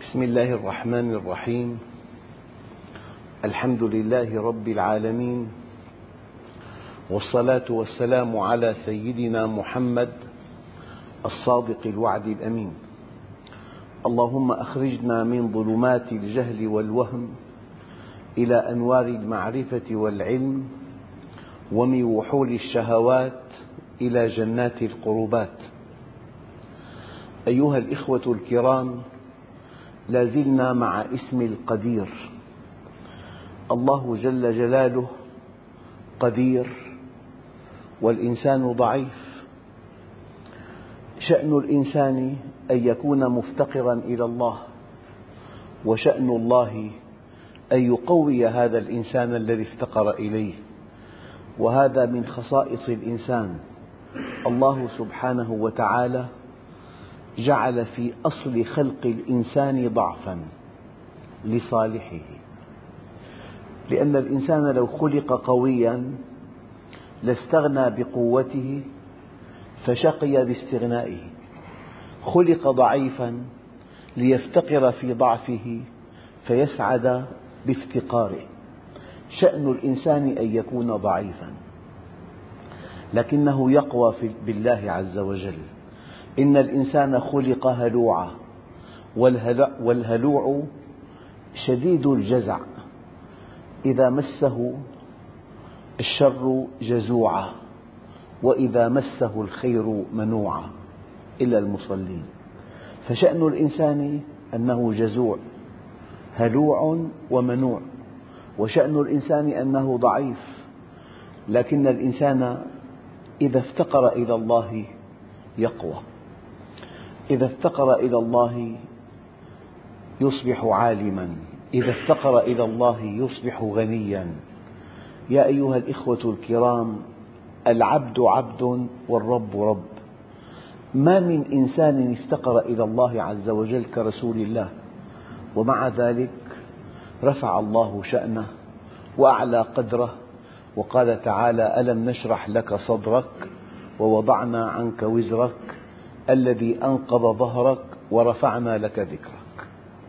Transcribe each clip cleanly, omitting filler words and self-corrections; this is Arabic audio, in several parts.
بسم الله الرحمن الرحيم. الحمد لله رب العالمين، والصلاة والسلام على سيدنا محمد الصادق الوعد الأمين. اللهم أخرجنا من ظلمات الجهل والوهم إلى أنوار المعرفة والعلم، ومن وحول الشهوات إلى جنات القربات. أيها الإخوة الكرام، لا زلنا مع اسم القدير. الله جل جلاله قدير والإنسان ضعيف. شأن الإنسان أن يكون مفتقرا إلى الله، وشأن الله أن يقوي هذا الإنسان الذي افتقر إليه، وهذا من خصائص الإنسان. الله سبحانه وتعالى جعل في أصل خلق الإنسان ضعفا لصالحه، لأن الإنسان لو خلق قويا لاستغنى بقوته فشقي باستغنائه، خلق ضعيفا ليفتقر في ضعفه فيسعد بافتقاره. شأن الإنسان أن يكون ضعيفا، لكنه يقوى بالله عز وجل. إن الإنسان خلق هلوعا، والهلوع شديد الجزع، إذا مسه الشر جزوعا، وإذا مسه الخير منوعا، إلا المصلين. فشأن الإنسان أنه جزوع هلوع ومنوع، وشأن الإنسان أنه ضعيف. لكن الإنسان إذا افتقر إلى الله يقوى، إذا افتقر إلى الله يصبح عالما، إذا افتقر إلى الله يصبح غنيا. يا أيها الإخوة الكرام، العبد عبد والرب رب. ما من إنسان افتقر إلى الله عز وجل كرسول الله، ومع ذلك رفع الله شأنه وأعلى قدره، وقال تعالى: ألم نشرح لك صدرك ووضعنا عنك وزرك الذي أنقض ظهرك ورفعنا لك ذكرك.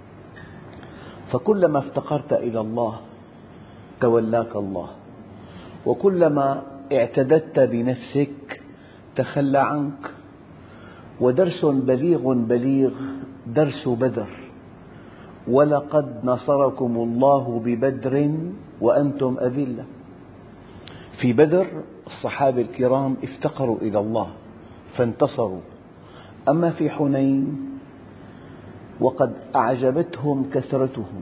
فكلما افتقرت إلى الله تولاك الله، وكلما اعتددت بنفسك تخلى عنك. ودرس بليغ درس بدر: ولقد نصركم الله ببدر وأنتم أذلة. في بدر الصحابة الكرام افتقروا إلى الله فانتصروا. أما في حنين وقد أعجبتهم كثرتهم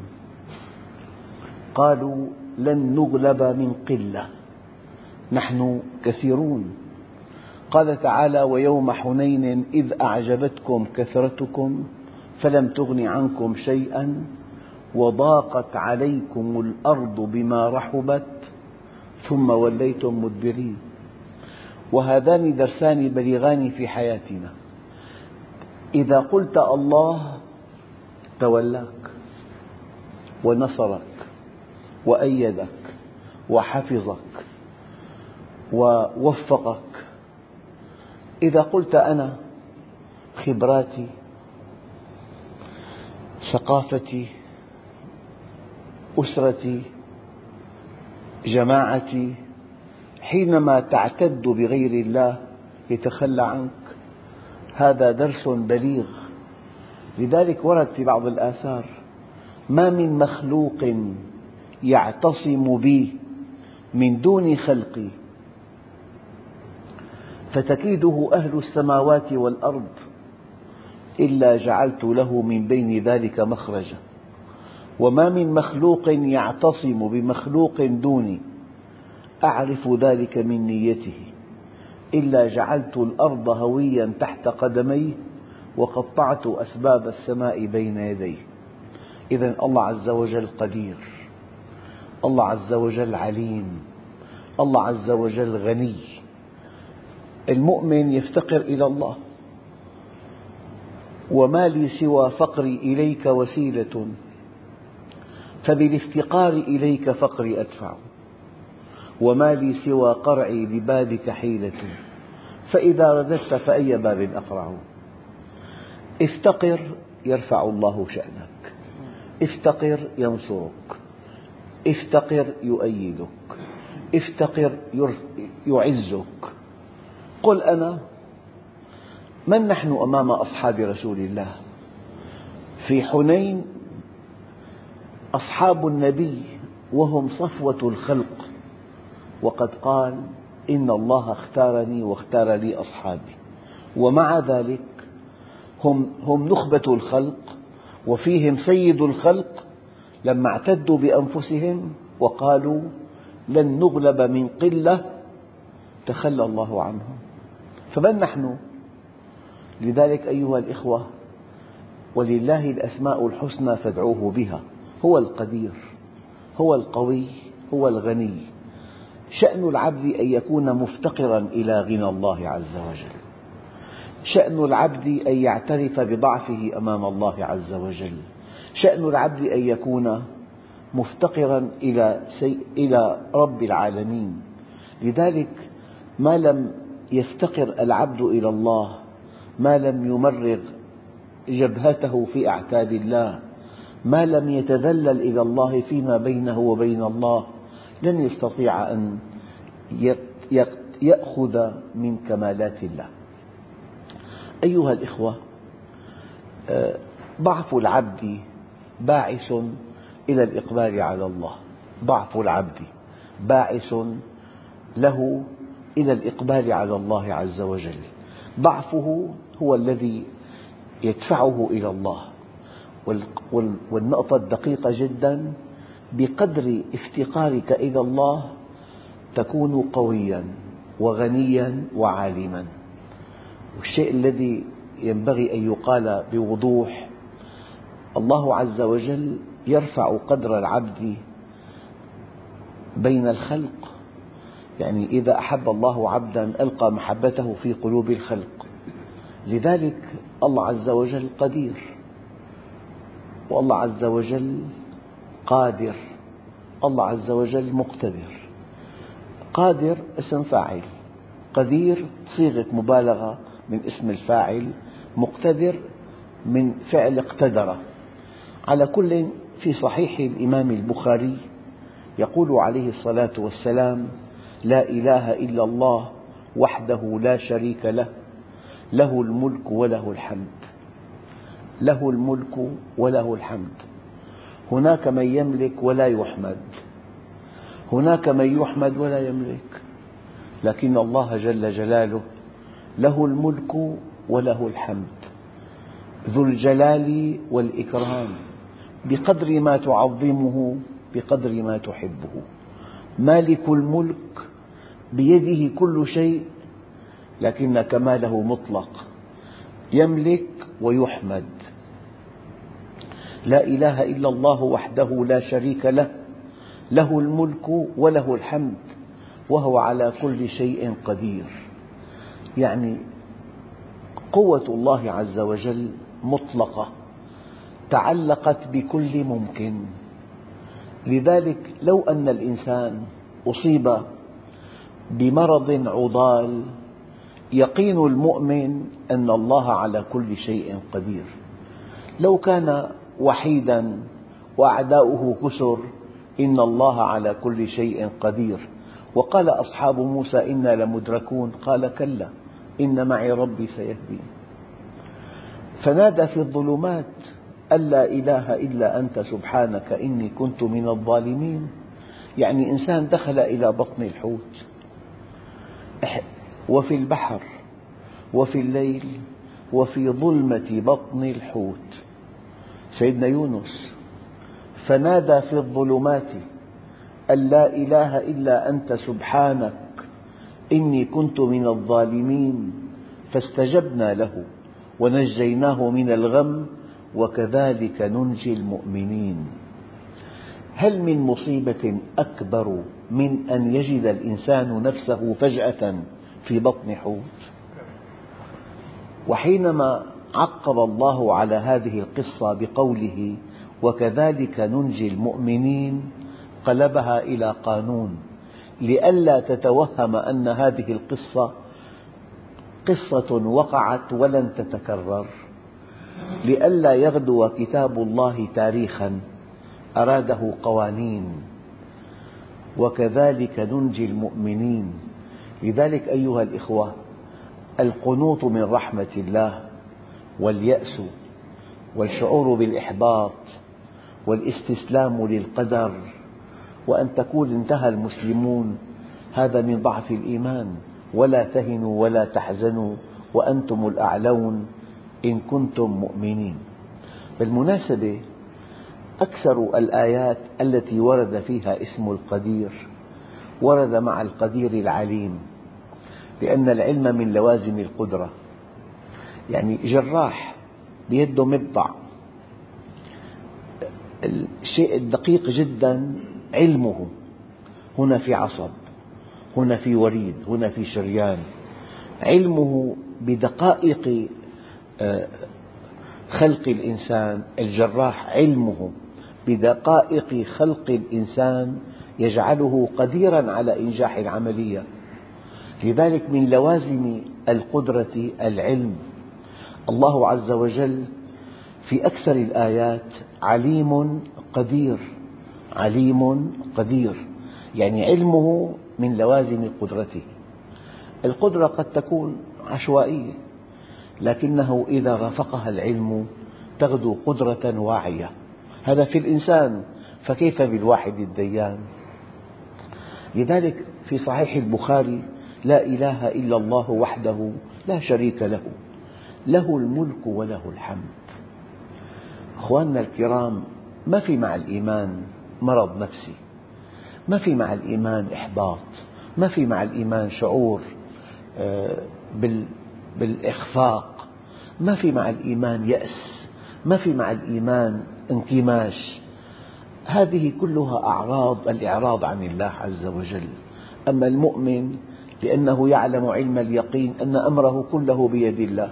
قالوا: لن نغلب من قلة، نحن كثيرون. قال تعالى: ويوم حنين إذ أعجبتكم كثرتكم فلم تغن عنكم شيئا وضاقت عليكم الأرض بما رحبت ثم وليتم مدبرين. وهذان درسان بليغان في حياتنا. إذا قلت الله تولاك ونصرك وأيدك وحفظك ووفقك. إذا قلت أنا خبراتي، ثقافتي، أسرتي، جماعتي، حينما تعتد بغير الله يتخلى عنك. هذا درس بليغ. لذلك ورد في بعض الآثار: ما من مخلوق يعتصم بي من دون خلقي فتكيده أهل السماوات والأرض إلا جعلت له من بين ذلك مخرجا، وما من مخلوق يعتصم بمخلوق دوني أعرف ذلك من نيته إلا جعلت الأرض هويا تحت قدميه وقطعت أسباب السماء بين يديه. إذن الله عز وجل قدير، الله عز وجل عليم، الله عز وجل غني. المؤمن يفتقر إلى الله: وما لي سوى فقري إليك وسيلة فبالافتقار إليك فقري أدفع، وما لي سوى قرعي لبابك حيلة فإذا رددت فأي باب أقرع. افتقر يرفع الله شأنك، افتقر ينصرك، افتقر يؤيدك، افتقر يعزك. قل أنا من نحن أمام أصحاب رسول الله؟ في حنين أصحاب النبي وهم صفوة الخلق، وقد قال إن الله اختارني واختار لي أصحابي، ومع ذلك هم نخبة الخلق وفيهم سيد الخلق، لما اعتدوا بأنفسهم وقالوا لن نغلب من قلة تخلى الله عنهم. فمن نحن؟ لذلك أيها الإخوة، ولله الأسماء الحسنى فادعوه بها. هو القدير، هو القوي، هو الغني. شأن العبد أن يكون مفتقرا إلى غنى الله عز وجل، شأن العبد أن يعترف بضعفه أمام الله عز وجل، شأن العبد أن يكون مفتقرا إلى رب العالمين. لذلك ما لم يفتقر العبد إلى الله، ما لم يمرغ جبهته في أعتاب الله، ما لم يتذلل إلى الله فيما بينه وبين الله، لن يستطيع أن يأخذ من كمالات الله. أيها الإخوة، ضعف العبد باعث إلى الإقبال على الله، ضعف العبد باعث له إلى الإقبال على الله عز وجل. ضعفه هو الذي يدفعه إلى الله. والنقطة الدقيقة جدا: بقدر افتقارك إلى الله تكون قويا وغنيا وعالما. والشيء الذي ينبغي أن يقال بوضوح: الله عز وجل يرفع قدر العبد بين الخلق، يعني إذا أحب الله عبدا ألقى محبته في قلوب الخلق. لذلك الله عز وجل قدير، والله عز وجل قادر، الله عز وجل مقتدر. قادر اسم فاعل، قدير صيغة مبالغة من اسم الفاعل، مقتدر من فعل اقتدر. على كل، في صحيح الإمام البخاري يقول عليه الصلاة والسلام: لا إله إلا الله وحده لا شريك له، له الملك وله الحمد. له الملك وله الحمد. هناك من يملك ولا يحمد، هناك من يحمد ولا يملك، لكن الله جل جلاله له الملك وله الحمد، ذو الجلال والإكرام. بقدر ما تعظمه بقدر ما تحبه. مالك الملك بيده كل شيء، لكن كماله مطلق، يملك ويحمد. لا إله إلا الله وحده لا شريك له، له الملك وله الحمد، وهو على كل شيء قدير. يعني قوة الله عز وجل مطلقة، تعلقت بكل ممكن. لذلك لو أن الإنسان أصيب بمرض عضال، يقين المؤمن أن الله على كل شيء قدير. لو كان وحيدا وأعداؤه كثر، إن الله على كل شيء قدير. وقال أصحاب موسى: إنا لمدركون، قال: كلا إن معي ربي سيهدين. فنادى في الظلمات أن لا إله إلا أنت سبحانك إني كنت من الظالمين. يعني إنسان دخل إلى بطن الحوت، وفي البحر، وفي الليل، وفي ظلمة بطن الحوت. سيدنا يونس: فنادى في الظلمات أن لا إله إلا أنت سبحانك إني كنت من الظالمين، فاستجبنا له ونجيناه من الغم وكذلك ننجي المؤمنين. هل من مصيبة أكبر من أن يجد الإنسان نفسه فجأة في بطن حوت؟ وحينما عقب الله على هذه القصة بقوله وكذلك ننجي المؤمنين، قلبها إلى قانون لئلا تتوهم أن هذه القصة قصة وقعت ولن تتكرر. لئلا يغدو كتاب الله تاريخا أراده قوانين، وكذلك ننجي المؤمنين. لذلك أيها الإخوة، القنوط من رحمة الله واليأس والشعور بالإحباط والاستسلام للقدر وأن تقول انتهى المسلمون، هذا من ضعف الإيمان. ولا تهنوا ولا تحزنوا وأنتم الأعلون إن كنتم مؤمنين. بالمناسبة، أكثر الآيات التي ورد فيها اسم القدير ورد مع القدير العليم، لأن العلم من لوازم القدرة. يعني جراح بيده مبضع، الشيء الدقيق جدا علمه، هنا في عصب، هنا في وريد، هنا في شريان. علمه بدقائق خلق الإنسان، الجراح علمه بدقائق خلق الإنسان يجعله قديرا على إنجاح العملية. لذلك من لوازم القدرة العلم. الله عز وجل في أكثر الآيات عليم قدير، عليم قدير، يعني علمه من لوازم قدرته. القدرة قد تكون عشوائية، لكنه إذا رافقها العلم تغدو قدرة واعية. هذا في الإنسان، فكيف بالواحد الديان؟ لذلك في صحيح البخاري: لا إله إلا الله وحده لا شريك له، له الملك وله الحمد. أخواننا الكرام، ما في مع الإيمان مرض نفسي، ما في مع الإيمان إحباط، ما في مع الإيمان شعور بالإخفاق، ما في مع الإيمان يأس، ما في مع الإيمان انكماش. هذه كلها أعراض الإعراض عن الله عز وجل. أما المؤمن لأنه يعلم علم اليقين أن أمره كله بيد الله،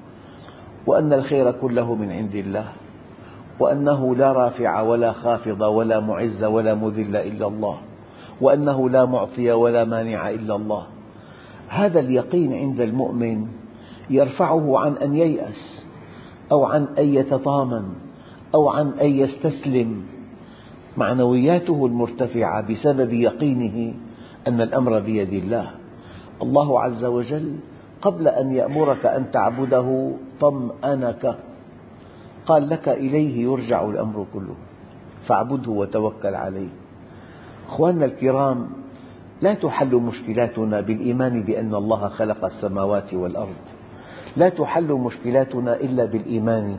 وأن الخير كله من عند الله، وأنه لا رافع ولا خافض ولا معز ولا مذل إلا الله، وأنه لا معطي ولا مانع إلا الله. هذا اليقين عند المؤمن يرفعه عن أن ييأس أو عن أن يتطامن أو عن أن يستسلم. معنوياته المرتفعة بسبب يقينه أن الأمر بيد الله. الله عز وجل قبل أن يأمرك أن تعبده طمأنك، قال لك: إليه يرجع الأمر كله فاعبده وتوكل عليه. أخواننا الكرام، لا تحل مشكلاتنا بالإيمان بأن الله خلق السماوات والأرض، لا تحل مشكلاتنا إلا بالإيمان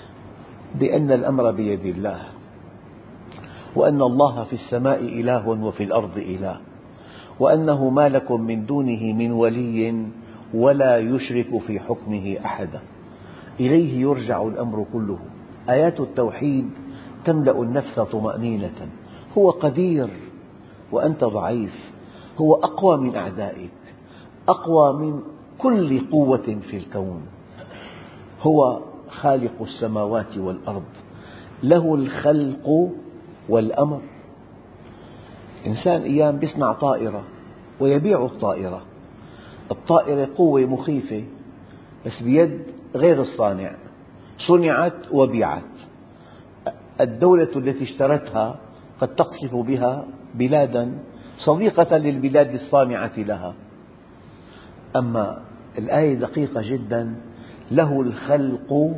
بأن الأمر بيد الله، وأن الله في السماء إله وفي الأرض إله، وأنه ما لكم من دونه من ولي ولا يشرك في حكمه أحدا. إليه يرجع الأمر كله. آيات التوحيد تملأ النفس طمأنينة. هو قدير وأنت ضعيف، هو أقوى من أعدائك، أقوى من كل قوة في الكون. هو خالق السماوات والأرض، له الخلق والأمر. إنسان أيام يصنع طائرة ويبيع الطائرة، الطائرة قوة مخيفة بس بيد غير الصانع، صنعت وبيعت. الدولة التي اشترتها قد تقصف بها بلادا صديقة للبلاد الصانعة لها. أما الآية دقيقة جدا: له الخلق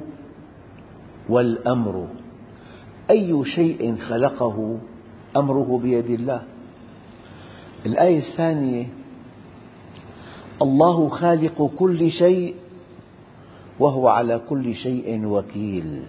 والأمر. أي شيء خلقه أمره بيد الله. الآية الثانية: الله خالق كل شيء وهو على كل شيء وكيل.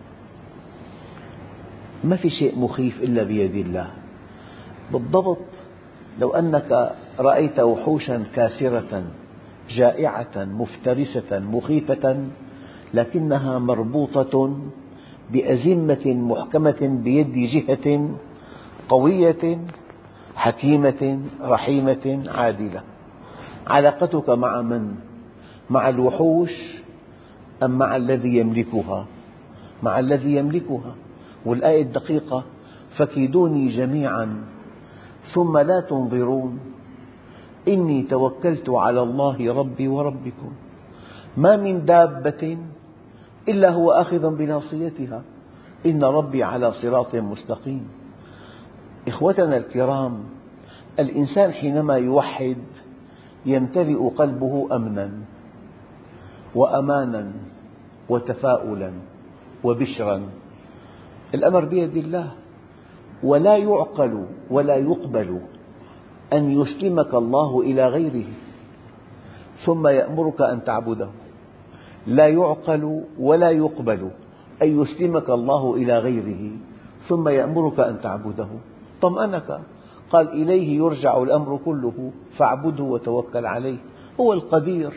ما في شيء مخيف إلا بيد الله. بالضبط لو أنك رأيت وحوشا كاسرة جائعة مفترسة مخيفة، لكنها مربوطة بأزمة محكمة بيد جهة قوية حكيمة رحيمة عادلة. علاقتك مع من؟ مع الوحوش أم مع الذي يملكها؟ مع الذي يملكها. والآية الدقيقة: فكيدوني جميعا ثم لا تنظرون إني توكلت على الله ربي وربكم ما من دابة إلا هو آخذ بناصيتها، إن ربي على صراط مستقيم. إخوتنا الكرام، الإنسان حينما يوحد يمتلئ قلبه أمنا وأمانا وتفاؤلا وبشرا. الأمر بيد الله، ولا يعقل ولا يقبل أن يسلمك الله إلى غيره ثم يأمرك أن تعبده. لا يعقل ولا يقبل أن يسلمك الله إلى غيره ثم يأمرك أن تعبده. طمأنك، قال إليه يرجع الأمر كله فاعبده وتوكل عليه، هو القدير.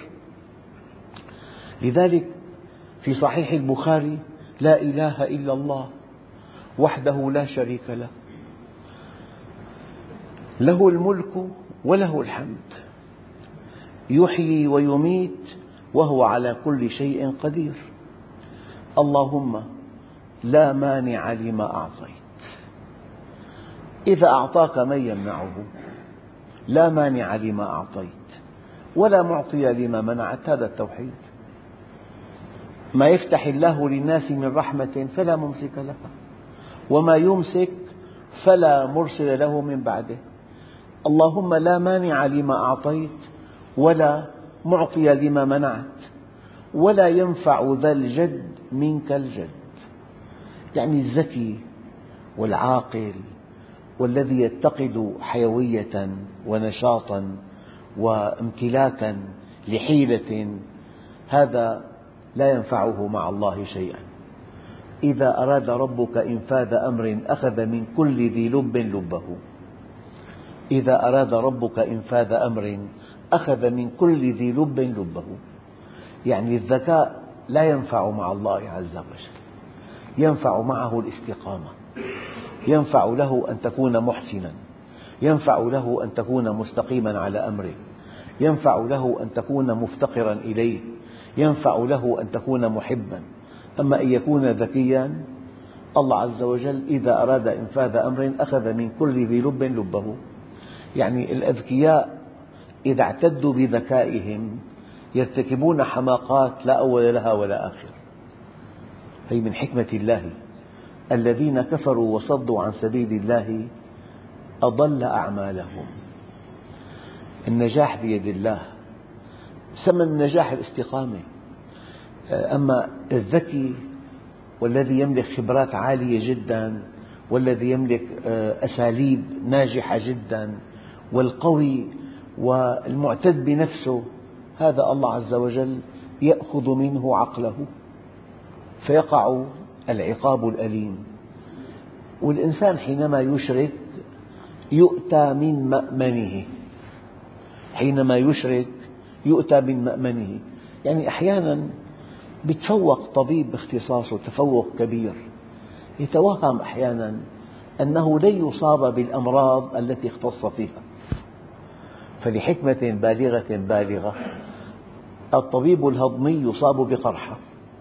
لذلك في صحيح البخاري: لا إله إلا الله وحده لا شريك له، له الملك وله الحمد، يحيي ويميت وهو على كل شيء قدير. اللهم لا مانع لما أعطيت، إذا أعطاك من يمنعه؟ لا مانع لما أعطيت ولا معطي لما منعت. هذا التوحيد. ما يفتح الله للناس من رحمة فلا ممسك لها، وما يمسك فلا مرسل له من بعده. اللهم لا مانع لما أعطيت ولا معطي لما منعت ولا ينفع ذا الجد منك الجد. يعني الذكي والعاقل والذي يتقد حيوية ونشاطا وامتلاكا لحيلة، هذا لا ينفعه مع الله شيئا. إذا أراد ربك إنفاذ أمر أخذ من كل ذي لب لبه. إذا أراد ربك إنفاذ أمر أخذ من كل ذي لب لبه. يعني الذكاء لا ينفع مع الله عز وجل، ينفع معه الاستقامة، ينفع له أن تكون محسنا، ينفع له أن تكون مستقيما على أمره، ينفع له أن تكون مفتقرا إليه، ينفع له أن تكون محبا. أما أن يكون ذكيا، الله عز وجل إذا أراد إنفاذ أمر أخذ من كل ذي لب لبه. يعني الأذكياء إذا اعتدوا بذكائهم يرتكبون حماقات لا أول لها ولا آخر. هي من حكمة الله. الذين كفروا وصدوا عن سبيل الله أضل أعمالهم. النجاح بيد الله، ثمن النجاح الاستقامة. أما الذكي والذي يملك خبرات عالية جدا والذي يملك أساليب ناجحة جدا والقوي والمعتد بنفسه، هذا الله عز وجل يأخذ منه عقله فيقع العقاب الأليم. والإنسان حينما يشرك يؤتى من مأمنه، حينما يشرك يؤتى من مأمنه. يعني أحيانا يتفوق طبيب باختصاصه تفوق كبير، يتوهم أحيانا أنه لن يصاب بالأمراض التي اختص فيها، فلحكمة بالغة الطبيب الهضمي يصاب بقرحة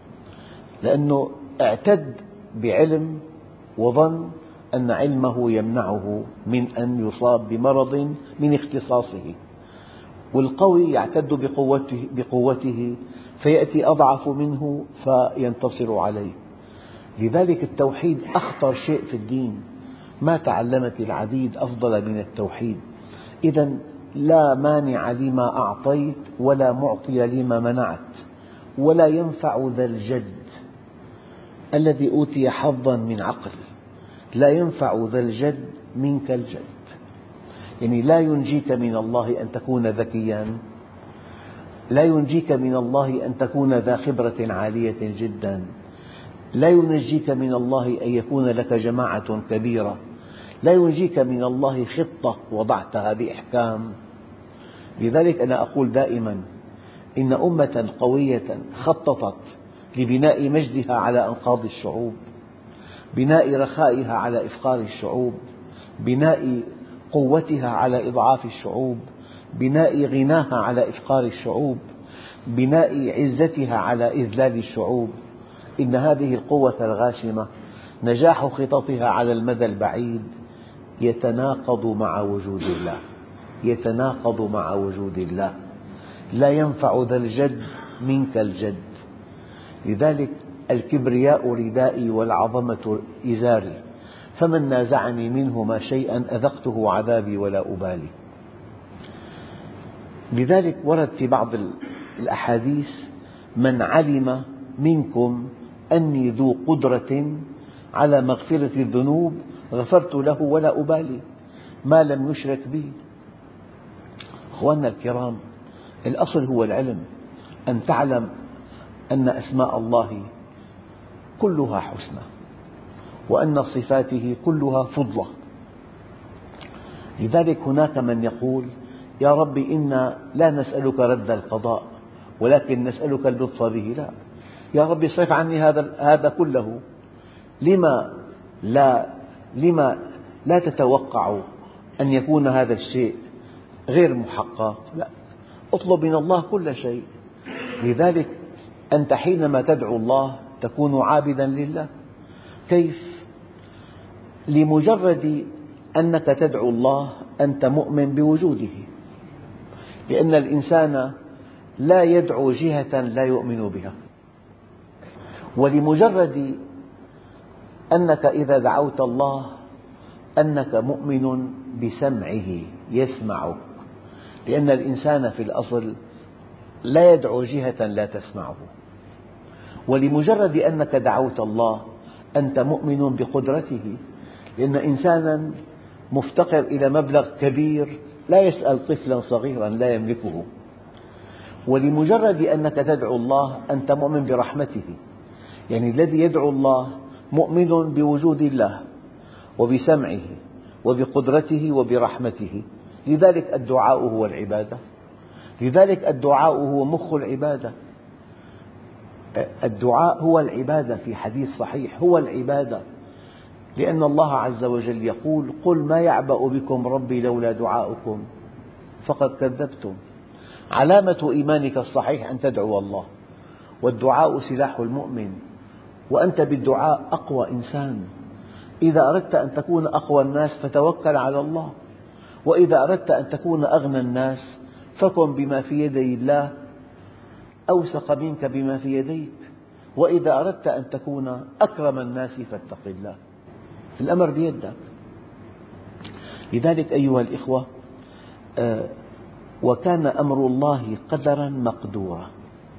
لأنه اعتد بعلم وظن أن علمه يمنعه من أن يصاب بمرض من اختصاصه. والقوي يعتد بقوته فيأتي أضعف منه فينتصر عليه. لذلك التوحيد أخطر شيء في الدين، ما تعلمت العديد أفضل من التوحيد. إذا لا مانع لما أعطيت ولا معطي لما منعت ولا ينفع ذا الجد الذي أوتي حظا من عقل. لا ينفع ذا الجد منك الجد. يعني لا ينجيك من الله أن تكون ذكيا، لا ينجيك من الله أن تكون ذا خبرة عالية جدا، لا ينجيك من الله أن يكون لك جماعة كبيرة، لا ينجيك من الله خطة وضعتها بإحكام. لذلك أنا أقول دائما إن أمة قوية خططت لبناء مجدها على أنقاض الشعوب، بناء رخائها على إفقار الشعوب، بناء قوتها على إضعاف الشعوب، بناء غناها على إفقار الشعوب، بناء عزتها على إذلال الشعوب. إن هذه القوة الغاشمة نجاح خططها على المدى البعيد يتناقض مع وجود الله، يتناقض مع وجود الله. لا ينفع ذا الجد منك الجد. لذلك الكبرياء ردائي والعظمة إزاري، فمن نازعني منهما شيئا أذقته عذابي ولا أبالي. لذلك ورد في بعض الأحاديث: من علم منكم أني ذو قدرة على مغفرة الذنوب غفرت له ولا أبالي ما لم يشرك بي. أخواننا الكرام، الأصل هو العلم، أن تعلم أن أسماء الله كلها حسنى، وأن صفاته كلها فضلة. لذلك هناك من يقول: يا رب إنا لا نسألك رد القضاء ولكن نسألك اللطف به. لا، يا رب اصرف عني هذا كله. لما لا تتوقع أن يكون هذا الشيء غير محقق؟ لا، اطلب من الله كل شيء. لذلك أنت حينما تدعو الله تكون عابدا لله. كيف؟ لمجرد أنك تدعو الله أنت مؤمن بوجوده، لأن الإنسان لا يدعو جهة لا يؤمن بها. ولمجرد أنك إذا دعوت الله أنك مؤمن بسمعه يسمعك، لأن الإنسان في الأصل لا يدعو جهة لا تسمعه. ولمجرد أنك دعوت الله أنت مؤمن بقدرته، لأن إنسانا مفتقر إلى مبلغ كبير لا يسأل طفلا صغيرا لا يملكه. ولمجرد أنك تدعو الله أنت مؤمن برحمته، يعني الذي يدعو الله مؤمن بوجود الله وبسمعه وبقدرته وبرحمته. لذلك الدعاء هو العبادة، لذلك الدعاء هو مخ العبادة. الدعاء هو العبادة، في حديث صحيح هو العبادة، لأن الله عز وجل يقول: قل ما يعبأ بكم ربي لولا دعاؤكم فقد كذبتم. علامة إيمانك الصحيح أن تدعو الله، والدعاء سلاح المؤمن، وأنت بالدعاء أقوى إنسان. إذا أردت أن تكون أقوى الناس فتوكل على الله، وإذا أردت أن تكون أغنى الناس فكن بما في يدي الله أوثق منك بما في يديك، وإذا أردت أن تكون أكرم الناس فاتق الله. الأمر بيدك. لذلك أيها الإخوة، وكان أمر الله قدرا مقدورا.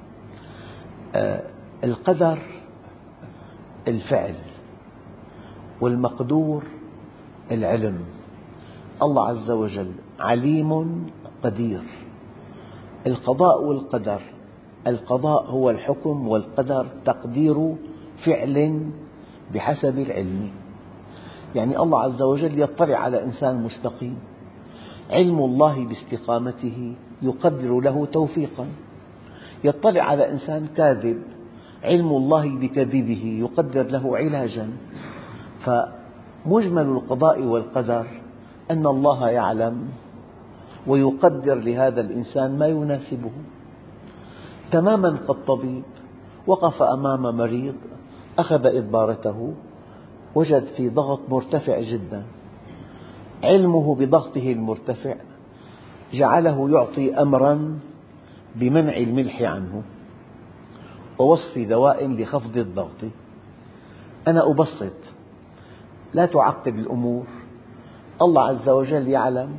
القدر الفعل، والمقدور العلم. الله عز وجل عليم قدير. القضاء والقدر: القضاء هو الحكم، والقدر تقدير فعل بحسب العلم. يعني الله عز وجل يطلع على إنسان مستقيم، علم الله باستقامته يقدر له توفيقا. يطلع على إنسان كاذب، علم الله بكذبه يقدر له علاجا. فمجمل القضاء والقدر أن الله يعلم ويقدر لهذا الإنسان ما يناسبه. تماما كالطبيب وقف أمام مريض أخذ إدبارته وجد في ضغط مرتفع جدا، علمه بضغطه المرتفع جعله يعطي أمرا بمنع الملح عنه ووصف دواء لخفض الضغط. أنا أبسط، لا تعقد الأمور. الله عز وجل يعلم،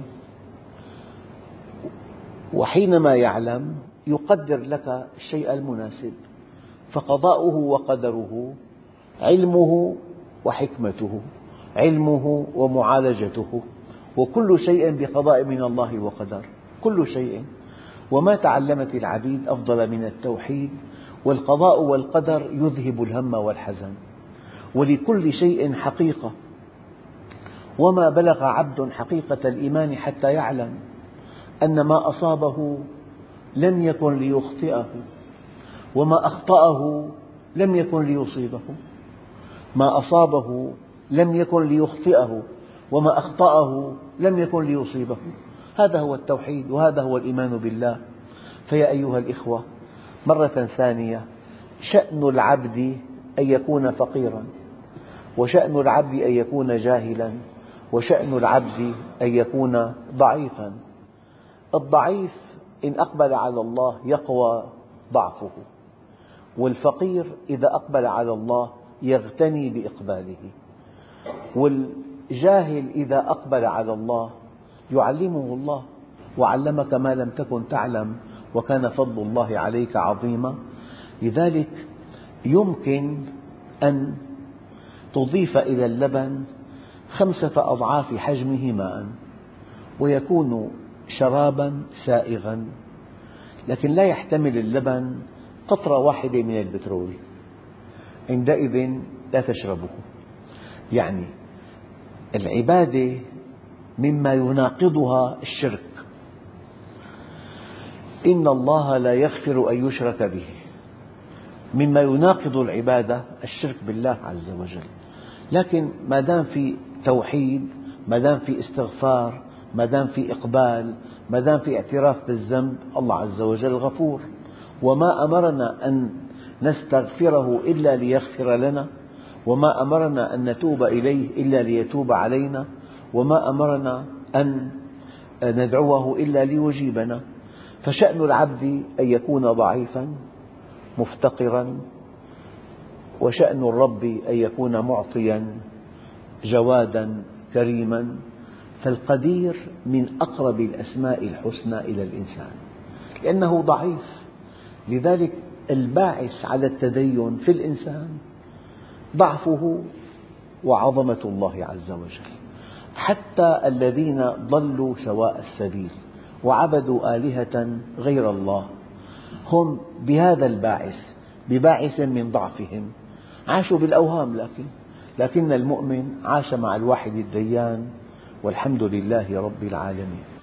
وحينما يعلم يقدر لك الشيء المناسب. فقضاؤه وقدره علمه وحكمته، علمه ومعالجته، وكل شيء بقضاء من الله وقدر، كل شيء. وما تعلمت العبيد أفضل من التوحيد، والقضاء والقدر يذهب الهم والحزن، ولكل شيء حقيقة. وما بلغ عبد حقيقة الإيمان حتى يعلم أن ما أصابه لم يكن ليخطئه، وما أخطأه لم يكن ليصيبه. ما أصابه لم يكن ليخطئه، وما أخطأه لم يكن ليصيبه. هذا هو التوحيد، وهذا هو الإيمان بالله. فيا أيها الإخوة، مرة ثانية، شأن العبد أن يكون فقيرا، وشأن العبد أن يكون جاهلا، وشأن العبد أن يكون ضعيفا. الضعيف إن أقبل على الله يقوى ضعفه، والفقير إذا أقبل على الله يغتني بإقباله، والجاهل إذا أقبل على الله يعلمه الله، وعلمك ما لم تكن تعلم وكان فضل الله عليك عظيما. لذلك يمكن أن تضيف إلى اللبن 5 أضعاف حجمه ماء ويكون شرابا سائغا، لكن لا يحتمل اللبن قطرة واحدة من البترول، عندئذ لا تشربه. يعني العبادة مما يناقضها الشرك. إن الله لا يغفر أن يشرك به، مما يناقض العبادة الشرك بالله عز وجل. لكن ما دام في توحيد، ما دام في استغفار، ما دام في إقبال، ما دام في اعتراف بالذنب، الله عز وجل غفور، وما أمرنا أن نستغفره إلا ليغفر لنا، وما أمرنا أن نتوب إليه إلا ليتوب علينا، وما أمرنا أن ندعوه إلا ليجيبنا. فشأن العبد أن يكون ضعيفا مفتقرا، وشأن الرب أن يكون معطيا جوادا كريما. فالقدير من أقرب الأسماء الحسنى إلى الإنسان لأنه ضعيف. لذلك الباعث على التدين في الإنسان ضعفه وعظمة الله عز وجل. حتى الذين ضلوا سواء السبيل وعبدوا آلهة غير الله هم بهذا الباعث، بباعث من ضعفهم، عاشوا بالأوهام، لكن المؤمن عاش مع الواحد الديان، والحمد لله رب العالمين.